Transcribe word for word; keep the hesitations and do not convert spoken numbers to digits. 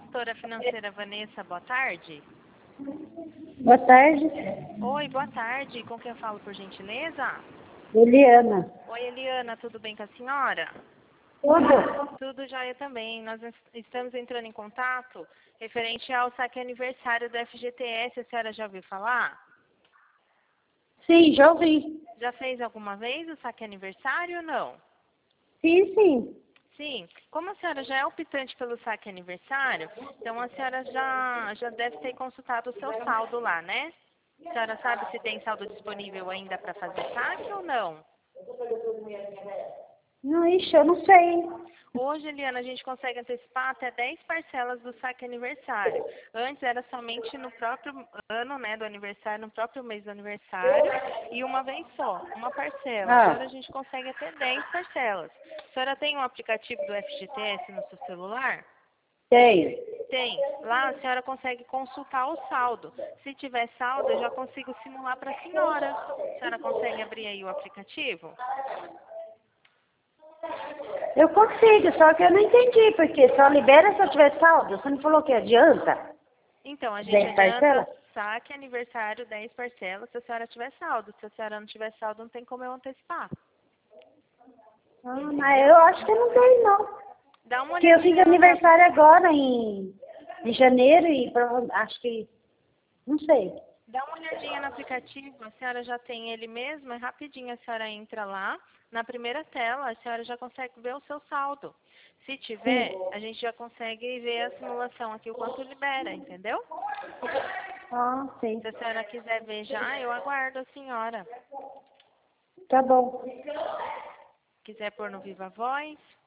consultora financeira Vanessa, boa tarde. Boa tarde. Oi, boa tarde. Com quem eu falo, por gentileza? Eliana. Oi, Eliana, tudo bem com a senhora? Tudo? Tudo jóia também. Nós estamos entrando em contato referente ao saque aniversário da F G T S. A senhora já ouviu falar? Sim, já ouvi. Já fez alguma vez o saque aniversário ou não? Sim, sim. Sim. Como a senhora já é optante pelo saque aniversário, então a senhora já, já deve ter consultado o seu saldo lá, né? A senhora sabe se tem saldo disponível ainda para fazer saque ou não? Não, ixi, eu não sei. Hoje, Eliana, a gente consegue antecipar até dez parcelas do saque aniversário. Antes era somente no próprio ano, né, do aniversário, no próprio mês do aniversário, e uma vez só, uma parcela. Ah. Agora a gente consegue até dez parcelas. A senhora tem um aplicativo do F G T S no seu celular? Tenho. Tem. Lá a senhora consegue consultar o saldo. Se tiver saldo, eu já consigo simular para a senhora. A senhora consegue abrir aí o aplicativo? Eu consigo, só que eu não entendi, porque só libera se eu tiver saldo. Você não falou que adianta? Então, a gente dez adianta parcelas? saque aniversário dez parcelas se a senhora tiver saldo. Se a senhora não tiver saldo, não tem como eu antecipar. Ah, mas eu acho que não tem, não. Dá uma Porque eu fiz olhadinha no tab... aniversário agora, em, em janeiro, e prova- acho que... Não sei. Dá uma olhadinha no aplicativo, a senhora já tem ele mesmo, é rapidinho a senhora entra lá. Na primeira tela, a senhora já consegue ver o seu saldo. Se tiver, Sim. a gente já consegue ver a simulação aqui, o quanto libera, entendeu? Ah, sim. Se a senhora quiser ver já, eu aguardo a senhora. Tá bom. Quiser pôr no Viva Voz?